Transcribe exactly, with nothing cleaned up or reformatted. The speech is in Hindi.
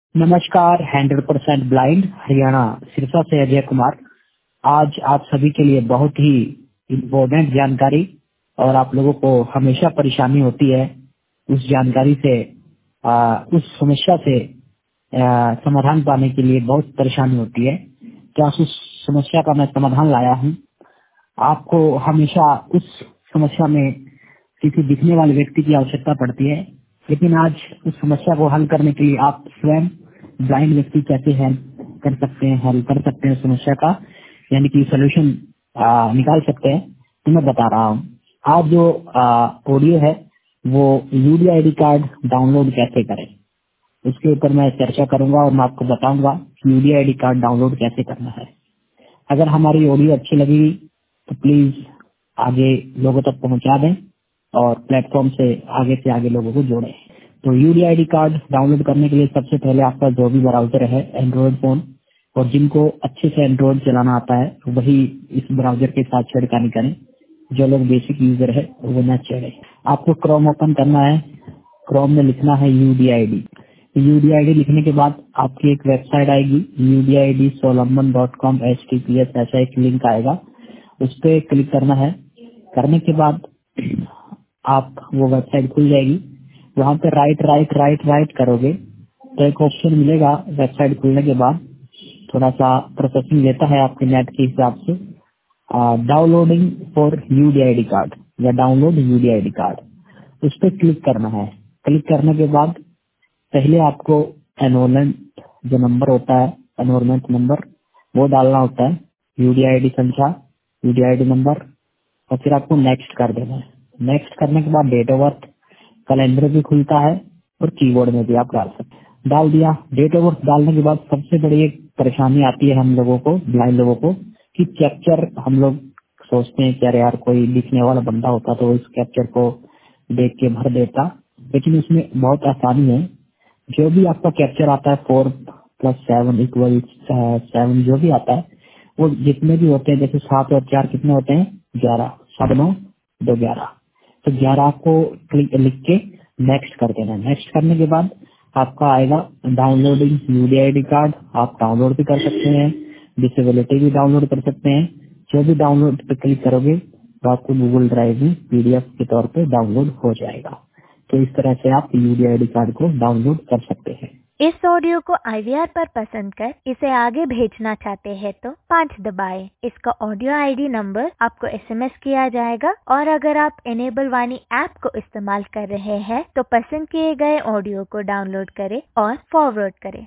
नमस्कार, hundred percent blind Haryana Sirsa से अजय कुमार। आज आप सभी के लिए बहुत ही इम्पोर्टेंट जानकारी और आप लोगों को हमेशा परेशानी होती है उस जानकारी से आ, उस समस्या से आ, समाधान पाने के लिए बहुत परेशानी होती है। तो आज उस समस्या का मैं समाधान लाया हूँ। आपको हमेशा उस समस्या में किसी दिखने वाले व्यक्ति की आवश्यकता पड़ती है, लेकिन आज उस समस्या को हल करने के लिए आप स्वयं ब्लाइंड व्यक्ति कैसे हेल्प कर सकते हैं हल कर सकते हैं समस्या का, यानी कि सोल्यूशन निकाल सकते हैं, तो मैं बता रहा हूँ। आज जो ऑडियो है वो यूडी आईडी कार्ड डाउनलोड कैसे करें, उसके ऊपर मैं चर्चा करूंगा और मैं आपको बताऊंगा कि यूडी आईडी कार्ड डाउनलोड कैसे करना है। अगर हमारी ऑडियो अच्छी लगी तो प्लीज आगे लोगों तक पहुंचा दें और प्लेटफॉर्म से आगे से आगे लोगों को जोड़ें। तो यूडी आईडी कार्ड डाउनलोड करने के लिए सबसे पहले आपका जो भी ब्राउजर है एंड्रॉइड फोन, और जिनको अच्छे से एंड्रॉइड चलाना आता है वही इस ब्राउजर के साथ छेड़खानी करें। जो लोग बेसिक यूजर है वो न छेड़े। आपको क्रोम ओपन करना है, क्रोम में लिखना है यूडी आईडी। यूडी आईडी लिखने के बाद आपकी एक वेबसाइट आएगी यूडी आईडी सोलमन dot com H T P S ऐसा एक लिंक आएगा, उस पर क्लिक करना है। करने के बाद आप वो वेबसाइट खुल जाएगी। वहाँ पे राइट राइट राइट राइट करोगे तो एक ऑप्शन मिलेगा। वेबसाइट खुलने के बाद थोड़ा सा प्रोसेसिंग लेता है आपके नेट के हिसाब से। Downloading for UDID card या डाउनलोड यूडी आईडी कार्ड, उस पर क्लिक करना है। क्लिक करने के बाद पहले आपको एनरोलमेंट जो नंबर होता है, एनरोलमेंट नंबर वो डालना होता है, यूडी आईडी संख्या, यूडी आईडी नंबर, और फिर आपको नेक्स्ट कर देना है। नेक्स्ट करने के बाद डेट ऑफ बर्थ, कैलेंडर भी खुलता है और कीबोर्ड में भी आप डाल सकते हैं। डाल दिया। डेट ऑफ बर्थ डालने के बाद सबसे बड़ी एक परेशानी आती है हम लोगों को, ब्लाइंड लोगों को, कि कैप्चर हम लोग सोचते हैं कि अरे यार कोई दिखने वाला बंदा होता तो इस कैप्चर को देख के भर देता, लेकिन इसमें बहुत आसानी है। जो भी आपका कैप्चर आता है four plus seven equal seven, जो भी आता है वो जितने भी होते हैं, जैसे सात और चार कितने होते हैं, ग्यारह, सात नौ दो ग्यारह, तो ग्यारह को लिख के नेक्स्ट कर देना। नेक्स्ट करने के बाद आपका आएगा डाउनलोडिंग यूडी आईडी कार्ड। आप डाउनलोड भी कर सकते हैं, डिसेबिलिटी भी डाउनलोड कर सकते हैं। जो भी डाउनलोड पे क्लिक करोगे तो आपको गूगल ड्राइव में पीडीएफ के तौर पे डाउनलोड हो जाएगा। तो इस तरह से आप यूडी आईडी कार्ड को डाउनलोड कर सकते हैं। इस ऑडियो को आई वी आर पर पसंद कर इसे आगे भेजना चाहते हैं तो पाँच दबाएं। इसका ऑडियो आईडी नंबर आपको एसएमएस किया जाएगा, और अगर आप एनेबल वाणी ऐप को इस्तेमाल कर रहे हैं तो पसंद किए गए ऑडियो को डाउनलोड करें और फॉरवर्ड करें।